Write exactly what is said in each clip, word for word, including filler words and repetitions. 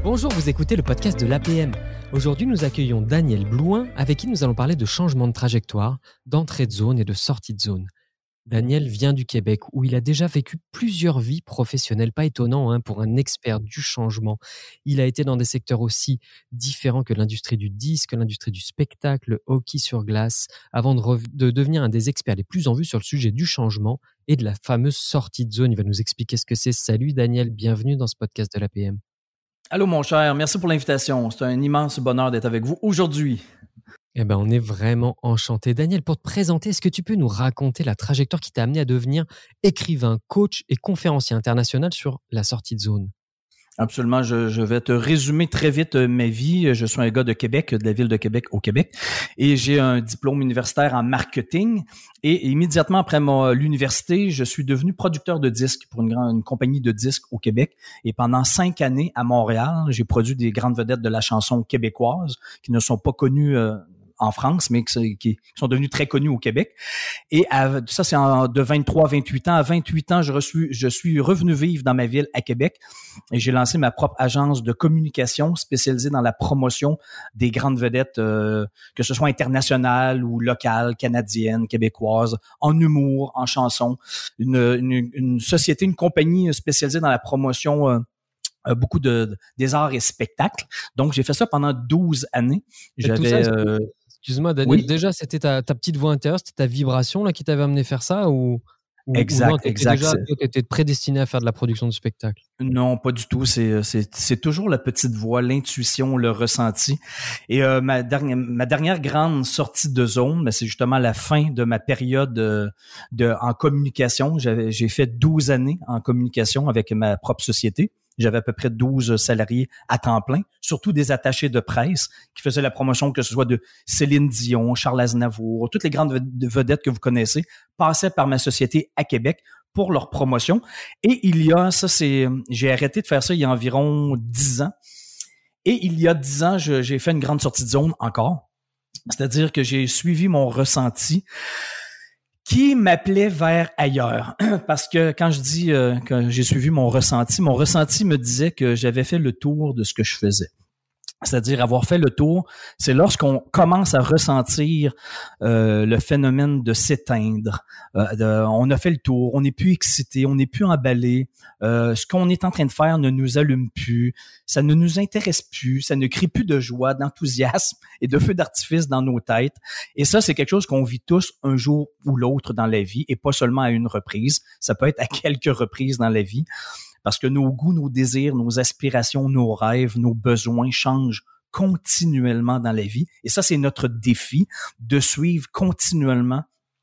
Bonjour, vous écoutez le podcast de l'A P M. Aujourd'hui, nous accueillons Daniel Blouin, avec qui nous allons parler de changement de trajectoire, d'entrée de zone et de sortie de zone. Daniel vient du Québec, où il a déjà vécu plusieurs vies professionnelles. Pas étonnant hein, pour un expert du changement. Il a été dans des secteurs aussi différents que l'industrie du disque, l'industrie du spectacle, le hockey sur glace, avant de, rev- de devenir un des experts les plus en vue sur le sujet du changement et de la fameuse sortie de zone. Il va nous expliquer ce que c'est. Salut Daniel, bienvenue dans ce podcast de l'A P M. Allô mon cher, merci pour l'invitation. C'est un immense bonheur d'être avec vous aujourd'hui. Eh ben, on est vraiment enchanté. Daniel, pour te présenter, est-ce que tu peux nous raconter la trajectoire qui t'a amené à devenir écrivain, coach et conférencier international sur la sortie de zone? Absolument, je, je vais te résumer très vite ma vie. Je suis un gars de Québec, de la ville de Québec au Québec, et j'ai un diplôme universitaire en marketing. Et immédiatement après mon, l'université, je suis devenu producteur de disques pour une, grande, une compagnie de disques au Québec. Et pendant cinq années à Montréal, j'ai produit des grandes vedettes de la chanson québécoise qui ne sont pas connues euh, en France, mais qui, qui sont devenus très connus au Québec. Et à, ça, c'est en, de vingt-trois à vingt-huit ans. À vingt-huit ans, je, reçu, je suis revenu vivre dans ma ville à Québec et j'ai lancé ma propre agence de communication spécialisée dans la promotion des grandes vedettes, euh, que ce soit internationales ou locales, canadiennes, québécoises, en humour, en chanson. Une, une, une société, une compagnie spécialisée dans la promotion euh, beaucoup de, de des arts et spectacles. Donc, j'ai fait ça pendant douze années. J'avais... Ça, euh... Excuse-moi, Daniel, oui? Déjà, c'était ta, ta petite voix intérieure, c'était ta vibration là, qui t'avait amené faire ça ou, ou Exact, ou non, exact. Déjà, toi, t'étais prédestiné à faire de la production de spectacle? Non, pas du tout. C'est, c'est, c'est toujours la petite voix, l'intuition, le ressenti. Et euh, ma, dernière, ma dernière grande sortie de zone, ben, c'est justement la fin de ma période de, de, en communication. J'avais, j'ai fait douze années en communication avec ma propre société. J'avais à peu près douze salariés à temps plein, surtout des attachés de presse qui faisaient la promotion, que ce soit de Céline Dion, Charles Aznavour, toutes les grandes vedettes que vous connaissez, passaient par ma société à Québec pour leur promotion. Et il y a, ça c'est, j'ai arrêté de faire ça il y a environ dix ans. Et il y a dix ans, je, j'ai fait une grande sortie de zone encore. C'est-à-dire que j'ai suivi mon ressenti qui m'appelait vers ailleurs. Parce que quand je dis euh, que j'ai suivi mon ressenti, mon ressenti me disait que j'avais fait le tour de ce que je faisais. C'est-à-dire avoir fait le tour, c'est lorsqu'on commence à ressentir euh, le phénomène de s'éteindre. Euh, de, on a fait le tour, on n'est plus excité, on n'est plus emballé. Euh, ce qu'on est en train de faire ne nous allume plus, ça ne nous intéresse plus, ça ne crée plus de joie, d'enthousiasme et de feu d'artifice dans nos têtes. Et ça, c'est quelque chose qu'on vit tous un jour ou l'autre dans la vie et pas seulement à une reprise. Ça peut être à quelques reprises dans la vie. Parce que nos goûts, nos désirs, nos aspirations, nos rêves, nos besoins changent continuellement dans la vie. Et ça, c'est notre défi, de suivre continuellement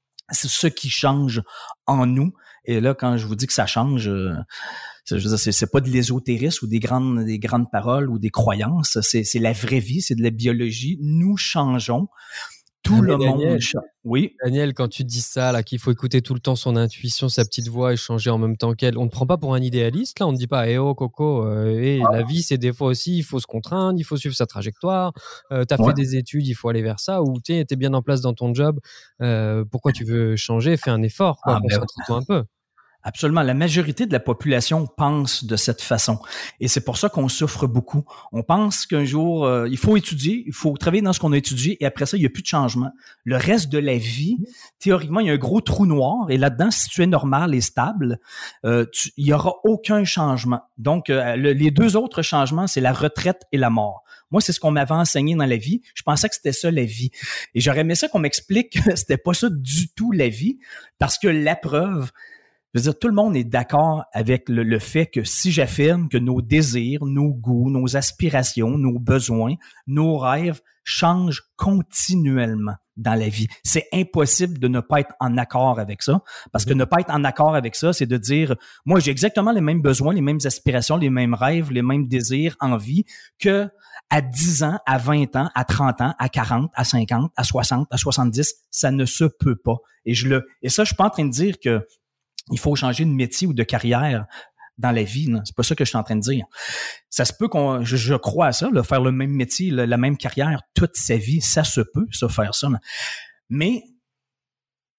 ce qui change en nous. Et là, quand je vous dis que ça change, je veux dire, c'est, c'est pas de l'ésotérisme ou des grandes, des grandes paroles ou des croyances. C'est, c'est la vraie vie, c'est de la biologie. Nous changeons. Tout ah, le Daniel, monde. Oui. Daniel, quand tu dis ça, là, qu'il faut écouter tout le temps son intuition, sa petite voix et changer en même temps qu'elle, on ne te prend pas pour un idéaliste, là, on ne dit pas, eh oh, Coco, euh, hey, ah. la vie, c'est des fois aussi, il faut se contraindre, il faut suivre sa trajectoire, euh, t'as ouais. fait des études, il faut aller vers ça, ou t'es, t'es bien en place dans ton job, euh, pourquoi tu veux changer, fais un effort, quoi, ah, concentre-toi ben... un peu. Absolument. La majorité de la population pense de cette façon. Et c'est pour ça qu'on souffre beaucoup. On pense qu'un jour, euh, il faut étudier, il faut travailler dans ce qu'on a étudié et après ça, il n'y a plus de changement. Le reste de la vie, théoriquement, il y a un gros trou noir et là-dedans, si tu es normal et stable, euh, tu, il n'y aura aucun changement. Donc, euh, le, les deux autres changements, c'est la retraite et la mort. Moi, c'est ce qu'on m'avait enseigné dans la vie. Je pensais que c'était ça, la vie. Et j'aurais aimé ça qu'on m'explique que c'était pas ça du tout, la vie, parce que la preuve, je veux dire, tout le monde est d'accord avec le, le fait que si j'affirme que nos désirs, nos goûts, nos aspirations, nos besoins, nos rêves changent continuellement dans la vie. C'est impossible de ne pas être en accord avec ça, parce que ne pas être en accord avec ça, c'est de dire, moi, j'ai exactement les mêmes besoins, les mêmes aspirations, les mêmes rêves, les mêmes désirs, envies, que à dix ans, à vingt ans, à trente ans, à quarante, à cinquante, à soixante, à soixante-dix, ça ne se peut pas. Et je le, et ça, je suis pas en train de dire que il faut changer de métier ou de carrière dans la vie. Là. C'est pas ça que je suis en train de dire. Ça se peut qu'on, je, je crois à ça, là, faire le même métier, la, la même carrière toute sa vie, ça se peut, ça, faire ça. Là. Mais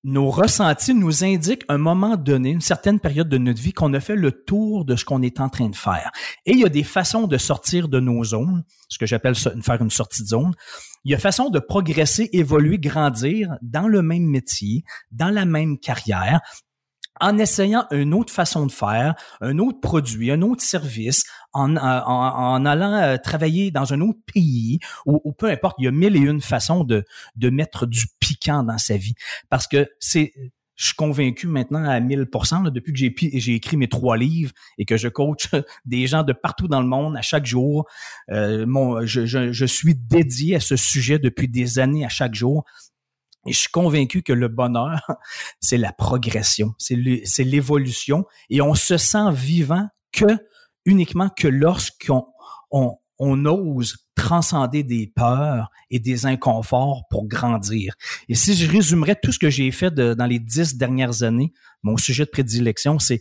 nos ressentis nous indiquent à un moment donné, une certaine période de notre vie, qu'on a fait le tour de ce qu'on est en train de faire. Et il y a des façons de sortir de nos zones, ce que j'appelle faire une sortie de zone. Il y a façon de progresser, évoluer, grandir dans le même métier, dans la même carrière, en essayant une autre façon de faire, un autre produit, un autre service, en, en, en allant euh, travailler dans un autre pays, ou, ou peu importe, il y a mille et une façons de, de mettre du piquant dans sa vie. Parce que c'est, je suis convaincu maintenant à mille pour cent, là, depuis que j'ai, j'ai écrit mes trois livres et que je coach des gens de partout dans le monde à chaque jour, euh, mon, je, je, je suis dédié à ce sujet depuis des années à chaque jour. Et je suis convaincu que le bonheur, c'est la progression, c'est, le, c'est l'évolution. Et on se sent vivant que uniquement que lorsqu'on on, on ose transcender des peurs et des inconforts pour grandir. Et si je résumerais tout ce que j'ai fait de, dans les dix dernières années, mon sujet de prédilection, c'est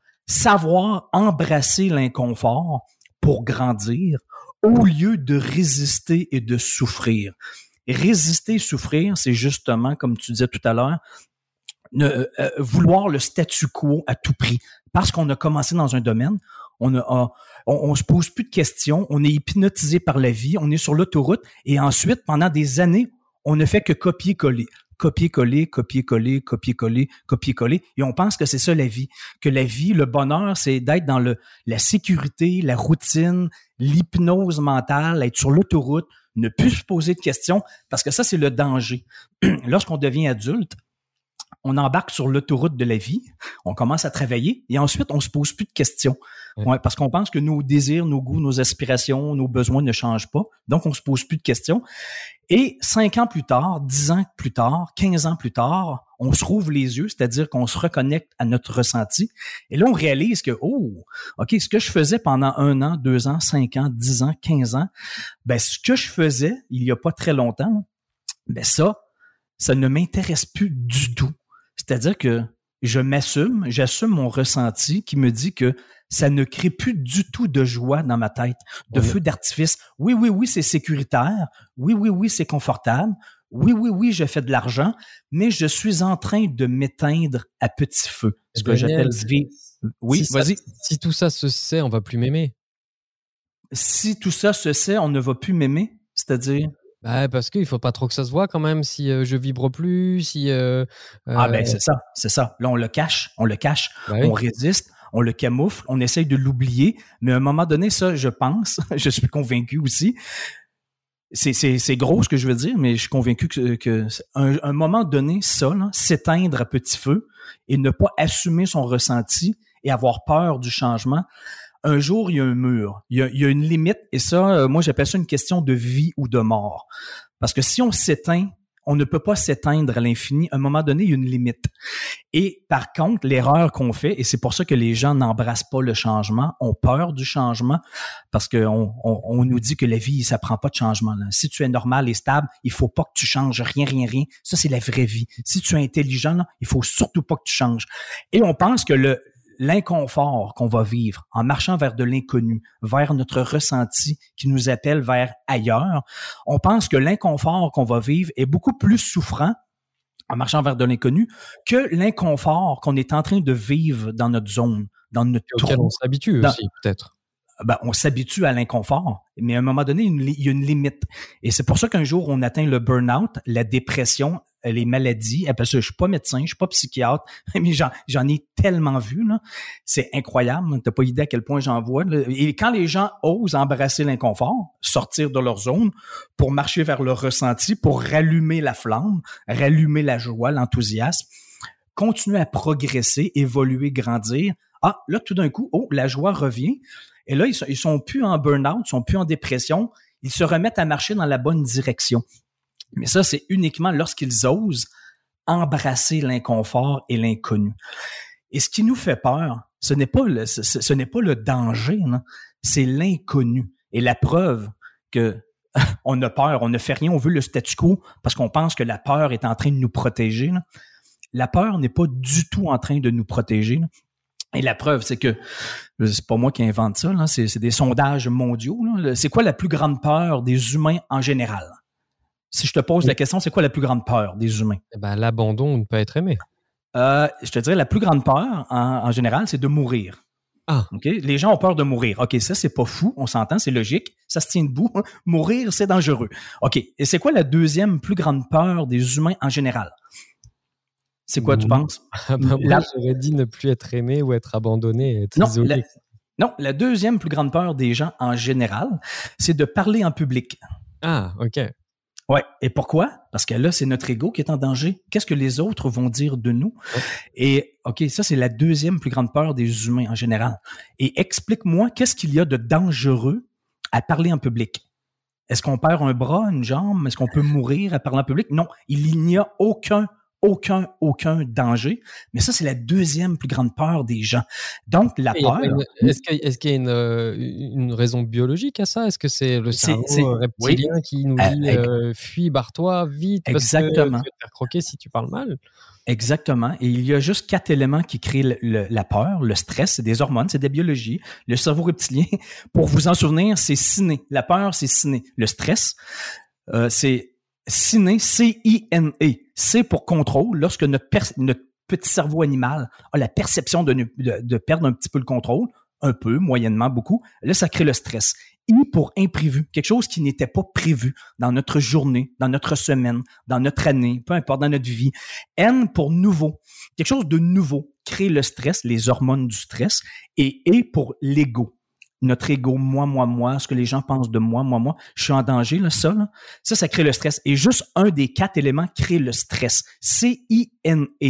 savoir embrasser l'inconfort pour grandir au lieu de résister et de souffrir. Et résister et souffrir, c'est justement, comme tu disais tout à l'heure, ne, euh, vouloir le statu quo à tout prix. Parce qu'on a commencé dans un domaine, on a, on, on se pose plus de questions, on est hypnotisé par la vie, on est sur l'autoroute, et ensuite, pendant des années, on ne fait que copier-coller. Copier-coller, copier-coller, copier-coller, copier-coller, et on pense que c'est ça la vie. Que la vie, le bonheur, c'est d'être dans le, la sécurité, la routine, l'hypnose mentale, être sur l'autoroute, ne plus se poser de questions, parce que ça, c'est le danger. Lorsqu'on devient adulte, on embarque sur l'autoroute de la vie, on commence à travailler, et ensuite, on se pose plus de questions. Ouais, parce qu'on pense que nos désirs, nos goûts, nos aspirations, nos besoins ne changent pas, donc on se pose plus de questions. Et cinq ans plus tard, dix ans plus tard, quinze ans plus tard, on se rouvre les yeux, c'est-à-dire qu'on se reconnecte à notre ressenti. Et là, on réalise que, oh, OK, ce que je faisais pendant un an, deux ans, cinq ans, dix ans, quinze ans, ben, ce que je faisais il y a pas très longtemps, ben, ça, ça ne m'intéresse plus du tout. C'est-à-dire que je m'assume, j'assume mon ressenti qui me dit que ça ne crée plus du tout de joie dans ma tête, de oui. feu d'artifice. Oui, oui, oui, c'est sécuritaire. Oui, oui, oui, c'est confortable. Oui, oui, oui, je fais de l'argent, mais je suis en train de m'éteindre à petit feu. Ce que j'appelle vivre. Oui, si vas-y. Ça, si tout ça se sait, on va plus m'aimer. Si tout ça se sait, on ne va plus m'aimer, c'est-à-dire... Bah, parce qu'il faut pas trop que ça se voit quand même, si euh, je vibre plus, si... Euh, euh... Ah ben c'est ça, c'est ça. Là, on le cache, on le cache, bah oui. on résiste, on le camoufle, on essaye de l'oublier, mais à un moment donné, ça, je pense, je suis convaincu aussi, c'est, c'est, c'est gros ce que je veux dire, mais je suis convaincu que, que un, un moment donné, ça, là, s'éteindre à petit feu et ne pas assumer son ressenti et avoir peur du changement, un jour, il y a un mur, il y a, il y a une limite, et ça, euh, moi, j'appelle ça une question de vie ou de mort. Parce que si on s'éteint, on ne peut pas s'éteindre à l'infini. À un moment donné, il y a une limite. Et par contre, l'erreur qu'on fait, et c'est pour ça que les gens n'embrassent pas le changement, ont peur du changement, parce qu'on on, on nous dit que la vie, ça prend pas de changement. Là. Si tu es normal et stable, il faut pas que tu changes rien, rien, rien. Ça, c'est la vraie vie. Si tu es intelligent, là, il faut surtout pas que tu changes. Et on pense que le l'inconfort qu'on va vivre en marchant vers de l'inconnu, vers notre ressenti qui nous appelle vers ailleurs, on pense que l'inconfort qu'on va vivre est beaucoup plus souffrant en marchant vers de l'inconnu que l'inconfort qu'on est en train de vivre dans notre zone, dans notre trou. Auquel on s'habitue dans, aussi, peut-être. Ben, on s'habitue à l'inconfort, mais à un moment donné, il y a une limite. Et c'est pour ça qu'un jour, on atteint le burn-out, la dépression, les maladies. Parce que je suis pas médecin, je suis pas psychiatre, mais j'en, j'en ai tellement vu, là. C'est incroyable. T'as pas idée à quel point j'en vois. Là. Et quand les gens osent embrasser l'inconfort, sortir de leur zone pour marcher vers leur ressenti, pour rallumer la flamme, rallumer la joie, l'enthousiasme, continuer à progresser, évoluer, grandir. Ah, là, tout d'un coup, oh, la joie revient. Et là, ils sont, ils sont plus en burn-out, ils sont plus en dépression. Ils se remettent à marcher dans la bonne direction. Mais ça, c'est uniquement lorsqu'ils osent embrasser l'inconfort et l'inconnu. Et ce qui nous fait peur, ce n'est pas le, ce, ce n'est pas le danger, non? C'est l'inconnu. Et la preuve que on a peur, on ne fait rien, on veut le statu quo parce qu'on pense que la peur est en train de nous protéger. Là. La peur n'est pas du tout en train de nous protéger. Là. Et la preuve, c'est que, c'est pas moi qui invente ça, là, c'est, c'est des sondages mondiaux. Là. C'est quoi la plus grande peur des humains en général? Si je te pose oui. la question, c'est quoi la plus grande peur des humains? Eh ben, l'abandon ou ne pas être aimé. Euh, je te dirais, la plus grande peur, en, en général, c'est de mourir. Ah. OK? Les gens ont peur de mourir. OK, ça, c'est pas fou, on s'entend, c'est logique, ça se tient debout. Mourir, c'est dangereux. OK, et c'est quoi la deuxième plus grande peur des humains en général? C'est quoi, tu penses? Ah ben, La- moi, j'aurais dit ne plus être aimé ou être abandonné, être Non, isolé. la... non, la deuxième plus grande peur des gens en général, c'est de parler en public. Ah, OK. Ouais. Et pourquoi? Parce que là, c'est notre ego qui est en danger. Qu'est-ce que les autres vont dire de nous? Ouais. Et, OK, ça, c'est la deuxième plus grande peur des humains en général. Et explique-moi, qu'est-ce qu'il y a de dangereux à parler en public? Est-ce qu'on perd un bras, une jambe? Est-ce qu'on peut mourir à parler en public? Non, il n'y a aucun aucun, aucun danger. Mais ça, c'est la deuxième plus grande peur des gens. Donc, la Et peur... une- Est-ce qu'il y a, est-ce qu'il y a une, euh, une raison biologique à ça? Est-ce que c'est le C'est- cerveau c'est- reptilien oui. qui nous Euh, dit ex- euh, fuis, barre-toi, vite, parce Exactement. que tu vas te faire croquer si tu parles mal? Exactement. Et il y a juste quatre éléments qui créent le- le- la peur. Le stress, c'est des hormones, c'est de la biologie. Le cerveau reptilien, pour vous en souvenir, c'est ciné. La peur, c'est ciné. Le stress, euh, c'est ciné, C I N E. C'est pour contrôle. Lorsque notre, per- notre petit cerveau animal a la perception de, ne- de, de perdre un petit peu le contrôle, un peu, moyennement, beaucoup, là, ça crée le stress. I pour imprévu, quelque chose qui n'était pas prévu dans notre journée, dans notre semaine, dans notre année, peu importe, dans notre vie. N pour nouveau, quelque chose de nouveau crée le stress, les hormones du stress. Et E pour l'ego, notre ego, moi, moi, moi, ce que les gens pensent de moi, moi, moi, je suis en danger, là, ça, là, ça, ça crée le stress. Et juste un des quatre éléments crée le stress. C I N E.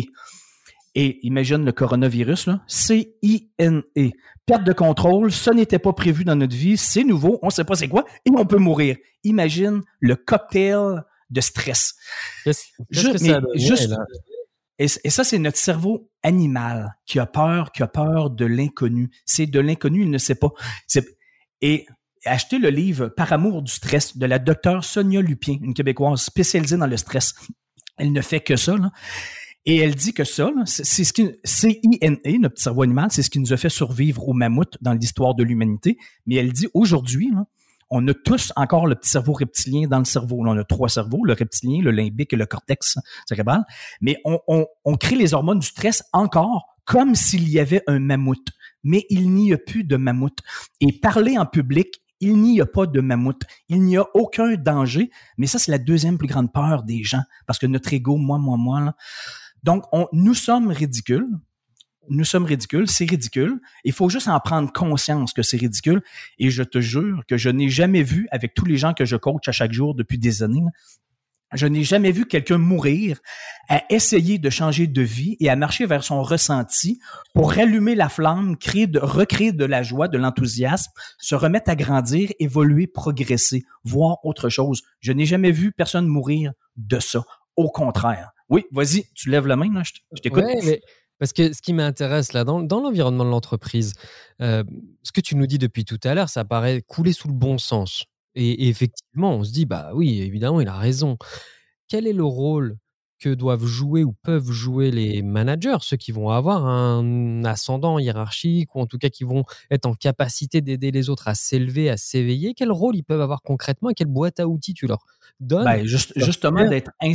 Et imagine le coronavirus, là, C I N E. Perte de contrôle, ça n'était pas prévu dans notre vie, c'est nouveau, on ne sait pas c'est quoi, et on peut mourir. Imagine le cocktail de stress. Qu'est-ce qu'est-ce Ju- que mais ça a donné, juste- là? Et, et ça, c'est notre cerveau animal qui a peur, qui a peur de l'inconnu. C'est de l'inconnu, il ne sait pas. C'est, et achetez le livre Par amour du stress de la docteure Sonia Lupien, une Québécoise spécialisée dans le stress. Elle ne fait que ça, là. Et elle dit que ça, là, c'est, c'est ce qui, C I N E, notre petit cerveau animal, c'est ce qui nous a fait survivre aux mammouths dans l'histoire de l'humanité. Mais elle dit aujourd'hui, là, on a tous encore le petit cerveau reptilien dans le cerveau. Là, on a trois cerveaux, le reptilien, le limbique et le cortex cérébral. Mais on, on, on crée les hormones du stress encore comme s'il y avait un mammouth. Mais il n'y a plus de mammouth. Et parler en public, il n'y a pas de mammouth. Il n'y a aucun danger. Mais ça, c'est la deuxième plus grande peur des gens. Parce que notre ego, moi, moi, moi, là. Donc, on, nous sommes ridicules. Nous sommes ridicules, c'est ridicule. Il faut juste en prendre conscience que c'est ridicule. Et je te jure que je n'ai jamais vu, avec tous les gens que je coach à chaque jour depuis des années, je n'ai jamais vu quelqu'un mourir à essayer de changer de vie et à marcher vers son ressenti pour rallumer la flamme, créer de, recréer de la joie, de l'enthousiasme, se remettre à grandir, évoluer, progresser, voir autre chose. Je n'ai jamais vu personne mourir de ça. Au contraire. Oui, vas-y, tu lèves la main, là, je, je t'écoute. Ouais, mais parce que ce qui m'intéresse là, dans, dans l'environnement de l'entreprise, euh, ce que tu nous dis depuis tout à l'heure, ça paraît couler sous le bon sens. Et, et effectivement, on se dit, bah oui, évidemment, il a raison. Quel est le rôle que doivent jouer ou peuvent jouer les managers, ceux qui vont avoir un ascendant hiérarchique ou en tout cas qui vont être en capacité d'aider les autres à s'élever, à s'éveiller? Quel rôle ils peuvent avoir concrètement et quelle boîte à outils tu leur donnes? Ben, juste, justement, d'être ins-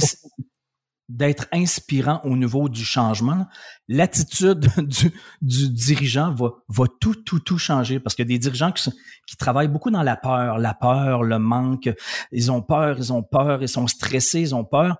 d'être inspirant au niveau du changement. L'attitude du, du dirigeant va, va tout, tout, tout changer parce qu'il y a des dirigeants qui, sont- qui travaillent beaucoup dans la peur, la peur, le manque. Ils ont peur, ils ont peur, ils sont stressés, ils ont peur.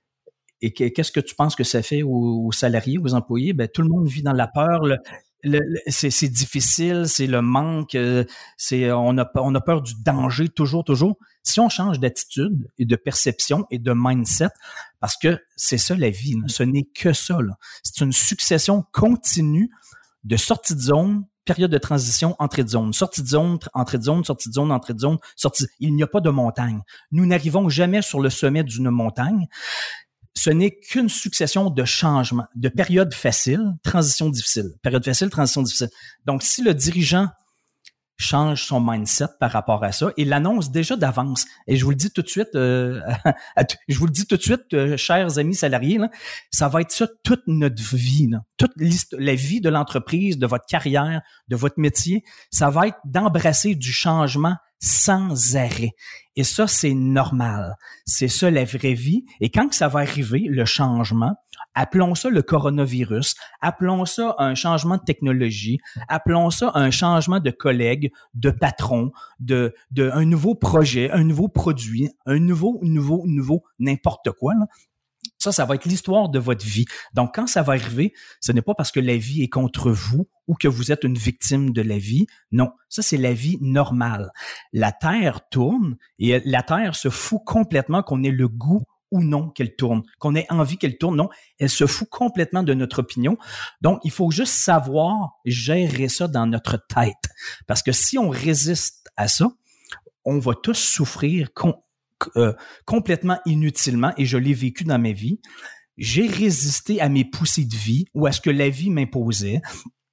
Et que- qu'est-ce que tu penses que ça fait aux, aux salariés, aux employés? Ben, tout le monde vit dans la peur. Le, le- le- c'est, c'est difficile, c'est le manque, euh, c'est, on a, on a peur du danger toujours, toujours. Si on change d'attitude et de perception et de mindset, parce que c'est ça la vie, là, ce n'est que ça. Là. C'est une succession continue de sorties de zone, période de transition, entrée de zone, sortie de zone, tr- entrée de zone, sortie de zone, entrée de zone, sortie. Il n'y a pas de montagne. Nous n'arrivons jamais sur le sommet d'une montagne. Ce n'est qu'une succession de changements, de périodes faciles, transition difficile. Période facile, transition difficile. Donc, si le dirigeant change son mindset par rapport à ça et l'annonce déjà d'avance, et je vous le dis tout de suite, euh, à t- je vous le dis tout de suite, euh, chers amis salariés, là, ça va être ça toute notre vie, là. Toute l'hist- la vie de l'entreprise, de votre carrière, de votre métier, ça va être d'embrasser du changement sans arrêt. Et ça, c'est normal. C'est ça la vraie vie. Et quand ça va arriver, le changement, appelons ça le coronavirus, appelons ça un changement de technologie, appelons ça un changement de collègues, de patrons, de, de un nouveau projet, un nouveau produit, un nouveau, nouveau, nouveau, n'importe quoi, là. Ça, ça va être l'histoire de votre vie. Donc, quand ça va arriver, ce n'est pas parce que la vie est contre vous ou que vous êtes une victime de la vie. Non, ça, c'est la vie normale. La Terre tourne et la Terre se fout complètement qu'on ait le goût ou non qu'elle tourne, qu'on ait envie qu'elle tourne. Non, elle se fout complètement de notre opinion. Donc, il faut juste savoir gérer ça dans notre tête. Parce que si on résiste à ça, on va tous souffrir con- Euh, complètement inutilement, et je l'ai vécu dans ma vie. J'ai résisté à mes poussées de vie ou à ce que la vie m'imposait.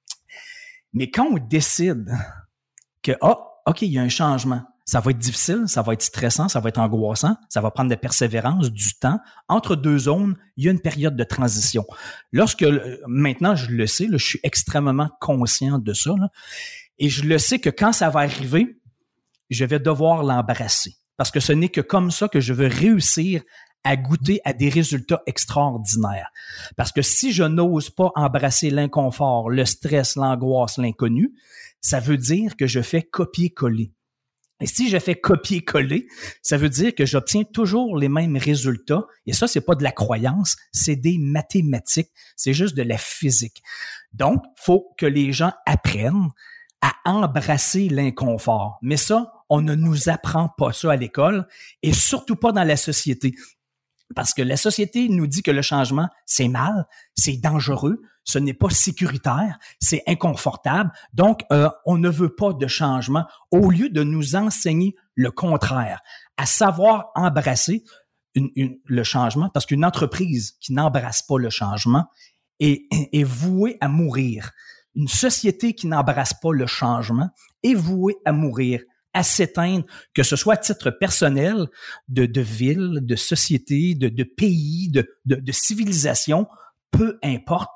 Mais quand on décide que, ah, oh, OK, il y a un changement, ça va être difficile, ça va être stressant, ça va être angoissant, ça va prendre de la persévérance, du temps. Entre deux zones, il y a une période de transition. Lorsque, maintenant, je le sais, là, je suis extrêmement conscient de ça, là, et je le sais que quand ça va arriver, je vais devoir l'embrasser. Parce que ce n'est que comme ça que je veux réussir à goûter à des résultats extraordinaires. Parce que si je n'ose pas embrasser l'inconfort, le stress, l'angoisse, l'inconnu, ça veut dire que je fais copier-coller. Et si je fais copier-coller, ça veut dire que j'obtiens toujours les mêmes résultats. Et ça, c'est pas de la croyance, c'est des mathématiques, c'est juste de la physique. Donc, il faut que les gens apprennent à embrasser l'inconfort. Mais ça, on ne nous apprend pas ça à l'école et surtout pas dans la société. Parce que la société nous dit que le changement, c'est mal, c'est dangereux, ce n'est pas sécuritaire, c'est inconfortable. Donc, euh, on ne veut pas de changement au lieu de nous enseigner le contraire, à savoir embrasser une, une, le changement. Parce qu'une entreprise qui n'embrasse pas le changement est, est vouée à mourir. Une société qui n'embrasse pas le changement est vouée à mourir, à s'éteindre, que ce soit à titre personnel, de, de ville, de société, de, de pays, de, de, de civilisation, peu importe,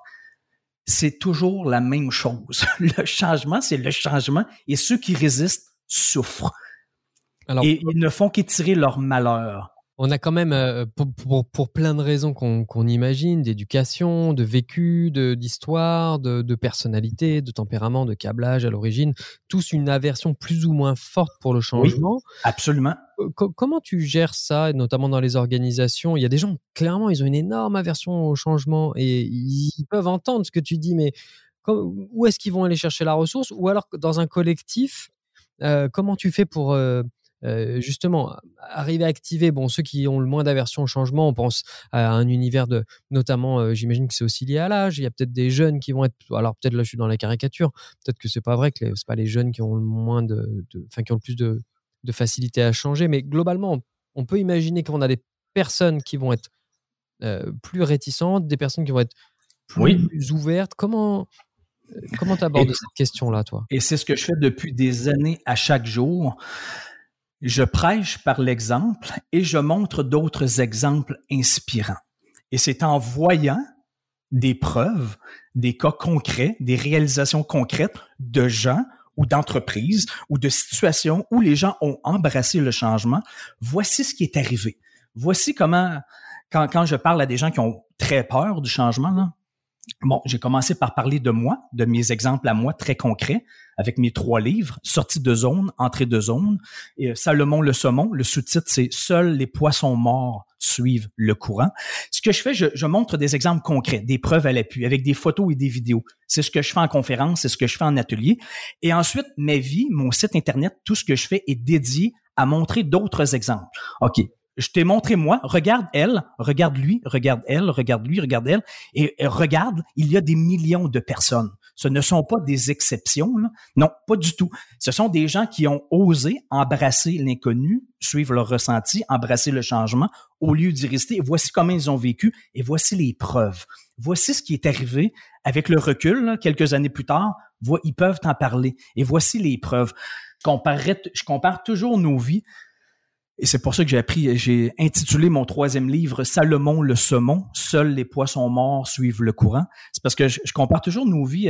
c'est toujours la même chose. Le changement, c'est le changement et ceux qui résistent souffrent. Alors, et ils ne font qu'étirer leur malheur. On a quand même, euh, pour, pour, pour plein de raisons qu'on, qu'on imagine, d'éducation, de vécu, de, d'histoire, de, de personnalité, de tempérament, de câblage à l'origine, tous une aversion plus ou moins forte pour le changement. Oui, absolument. Co- comment tu gères ça, notamment dans les organisations? Il y a des gens, clairement, ils ont une énorme aversion au changement et ils peuvent entendre ce que tu dis, mais quand, où est-ce qu'ils vont aller chercher la ressource? Ou alors, dans un collectif, euh, comment tu fais pour... Euh, Euh, justement, arriver à activer bon, ceux qui ont le moins d'aversion au changement? On pense à un univers de, notamment, euh, j'imagine que c'est aussi lié à l'âge. Il y a peut-être des jeunes qui vont être, alors peut-être là je suis dans la caricature, peut-être que c'est pas vrai, que les, c'est pas les jeunes qui ont le moins de, de, enfin qui ont le plus de, de facilité à changer, mais globalement, on, on peut imaginer qu'on a des personnes qui vont être euh, plus réticentes, des personnes qui vont être plus oui. ouvertes. Comment comment t'abordes et, cette question-là, toi? Et c'est ce que je fais depuis des années à chaque jour. Je prêche par l'exemple et je montre d'autres exemples inspirants. Et c'est en voyant des preuves, des cas concrets, des réalisations concrètes de gens ou d'entreprises ou de situations où les gens ont embrassé le changement. Voici ce qui est arrivé. Voici comment, quand, quand je parle à des gens qui ont très peur du changement, là, bon, j'ai commencé par parler de moi, de mes exemples à moi très concrets, avec mes trois livres, Sortie de zone, Entrée de zone, et Salomon le saumon. Le sous-titre, c'est Seuls les poissons morts suivent le courant. Ce que je fais, je, je montre des exemples concrets, des preuves à l'appui, avec des photos et des vidéos. C'est ce que je fais en conférence, c'est ce que je fais en atelier. Et ensuite, ma vie, mon site Internet, tout ce que je fais est dédié à montrer d'autres exemples. OK. Je t'ai montré moi, regarde elle, regarde lui, regarde elle, regarde lui, regarde elle, et, et regarde, il y a des millions de personnes. Ce ne sont pas des exceptions, là. Non, pas du tout. Ce sont des gens qui ont osé embrasser l'inconnu, suivre leur ressenti, embrasser le changement, au lieu d'y rester. Et voici comment ils ont vécu, et voici les preuves. Voici ce qui est arrivé avec le recul, là, quelques années plus tard. Vo- ils peuvent en parler, et voici les preuves. Je comparerais, je compare toujours nos vies. Et c'est pour ça que j'ai appris, j'ai intitulé mon troisième livre « Salomon le saumon, seuls les poissons morts suivent le courant ». C'est parce que je, je compare toujours nos vies à,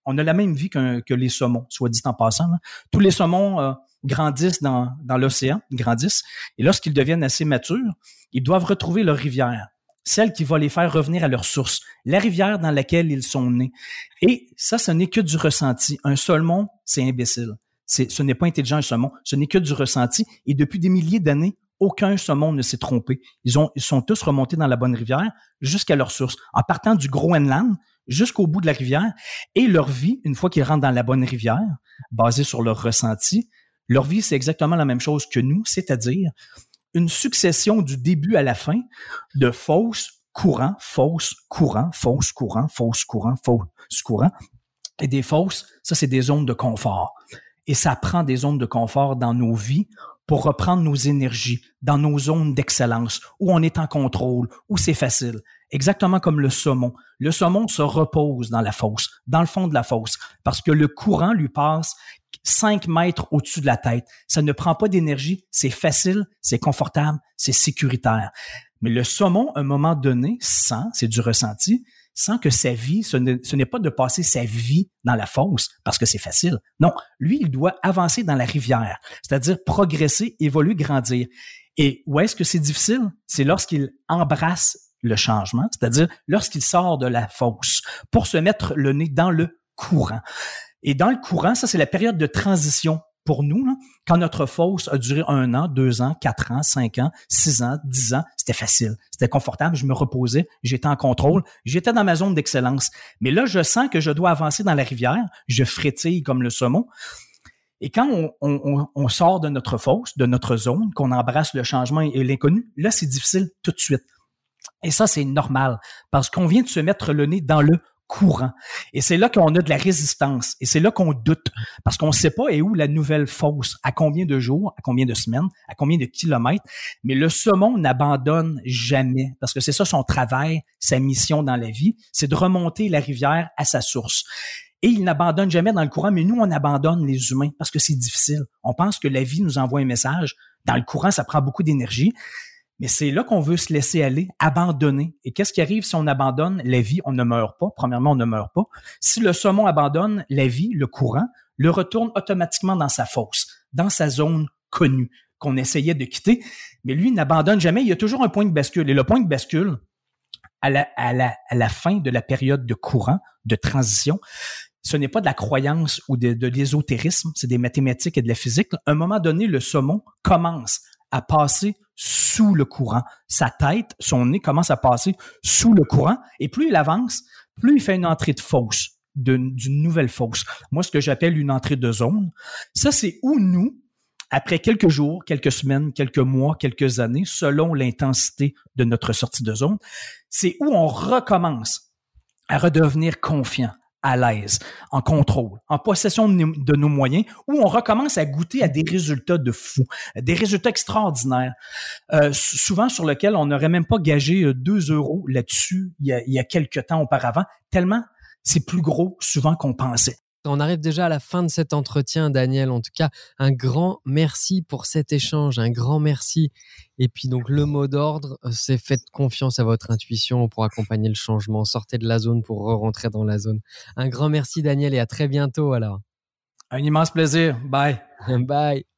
on a la même vie qu'un, que les saumons, soit dit en passant. Là. Tous les saumons euh, grandissent dans, dans l'océan, ils grandissent, et lorsqu'ils deviennent assez matures, ils doivent retrouver leur rivière, celle qui va les faire revenir à leur source, la rivière dans laquelle ils sont nés. Et ça, ce n'est que du ressenti. Un saumon, c'est imbécile. C'est, ce n'est pas intelligent, un saumon. Ce n'est que du ressenti. Et depuis des milliers d'années, aucun saumon ne s'est trompé. Ils, ont, ils sont tous remontés dans la bonne rivière jusqu'à leur source, en partant du Groenland jusqu'au bout de la rivière. Et leur vie, une fois qu'ils rentrent dans la bonne rivière, basée sur leur ressenti, leur vie, c'est exactement la même chose que nous, c'est-à-dire une succession du début à la fin de fausses courants, fausses courants, fausses courants, fausses courants, fausses courants. Et des fausses, ça, c'est des zones de confort. Et ça prend des zones de confort dans nos vies pour reprendre nos énergies, dans nos zones d'excellence, où on est en contrôle, où c'est facile. Exactement comme le saumon. Le saumon se repose dans la fosse, dans le fond de la fosse, parce que le courant lui passe cinq mètres au-dessus de la tête. Ça ne prend pas d'énergie, c'est facile, c'est confortable, c'est sécuritaire. Mais le saumon, à un moment donné, sent, c'est du ressenti, sent que sa vie, ce n'est, ce n'est pas de passer sa vie dans la fosse parce que c'est facile. Non, lui, il doit avancer dans la rivière, c'est-à-dire progresser, évoluer, grandir. Et où est-ce que c'est difficile? C'est lorsqu'il embrasse le changement, c'est-à-dire lorsqu'il sort de la fosse pour se mettre le nez dans le courant. Et dans le courant, ça, c'est la période de transition pour nous, là, quand notre fosse a duré un an, deux ans, quatre ans, cinq ans, six ans, dix ans, c'était facile, c'était confortable, je me reposais, j'étais en contrôle, j'étais dans ma zone d'excellence. Mais là, je sens que je dois avancer dans la rivière, je frétille comme le saumon. Et quand on, on, on sort de notre fosse, de notre zone, qu'on embrasse le changement et l'inconnu, là, c'est difficile tout de suite. Et ça, c'est normal, parce qu'on vient de se mettre le nez dans le courant. Et c'est là qu'on a de la résistance. Et c'est là qu'on doute. Parce qu'on ne sait pas est où la nouvelle fosse, à combien de jours, à combien de semaines, à combien de kilomètres. Mais le saumon n'abandonne jamais. Parce que c'est ça son travail, sa mission dans la vie, c'est de remonter la rivière à sa source. Et il n'abandonne jamais dans le courant, mais nous, on abandonne les humains parce que c'est difficile. On pense que la vie nous envoie un message. Dans le courant, ça prend beaucoup d'énergie. Mais c'est là qu'on veut se laisser aller, abandonner. Et qu'est-ce qui arrive si on abandonne la vie? On ne meurt pas. Premièrement, on ne meurt pas. Si le saumon abandonne la vie, le courant, le retourne automatiquement dans sa fosse, dans sa zone connue qu'on essayait de quitter. Mais lui, il n'abandonne jamais. Il y a toujours un point de bascule. Et le point de bascule, à la, à la, à la fin de la période de courant, de transition, ce n'est pas de la croyance ou de, de l'ésotérisme, c'est des mathématiques et de la physique. À un moment donné, le saumon commence à passer sous le courant. Sa tête, son nez commence à passer sous le courant. Et plus il avance, plus il fait une entrée de fosse, d'une, d'une nouvelle fosse. Moi, ce que j'appelle une entrée de zone, ça, c'est où nous, après quelques jours, quelques semaines, quelques mois, quelques années, selon l'intensité de notre sortie de zone, c'est où on recommence à redevenir confiant, à l'aise, en contrôle, en possession de nos, de nos moyens, où on recommence à goûter à des résultats de fou, des résultats extraordinaires, euh, souvent sur lesquels on n'aurait même pas gagé deux euros là-dessus il y a, il y a quelques temps auparavant, tellement c'est plus gros souvent qu'on pensait. On arrive déjà à la fin de cet entretien, Daniel. En tout cas, un grand merci pour cet échange, un grand merci. Et puis donc, le mot d'ordre, c'est faites confiance à votre intuition pour accompagner le changement. Sortez de la zone pour re-rentrer dans la zone. Un grand merci, Daniel, et à très bientôt alors. Un immense plaisir. Bye. Bye.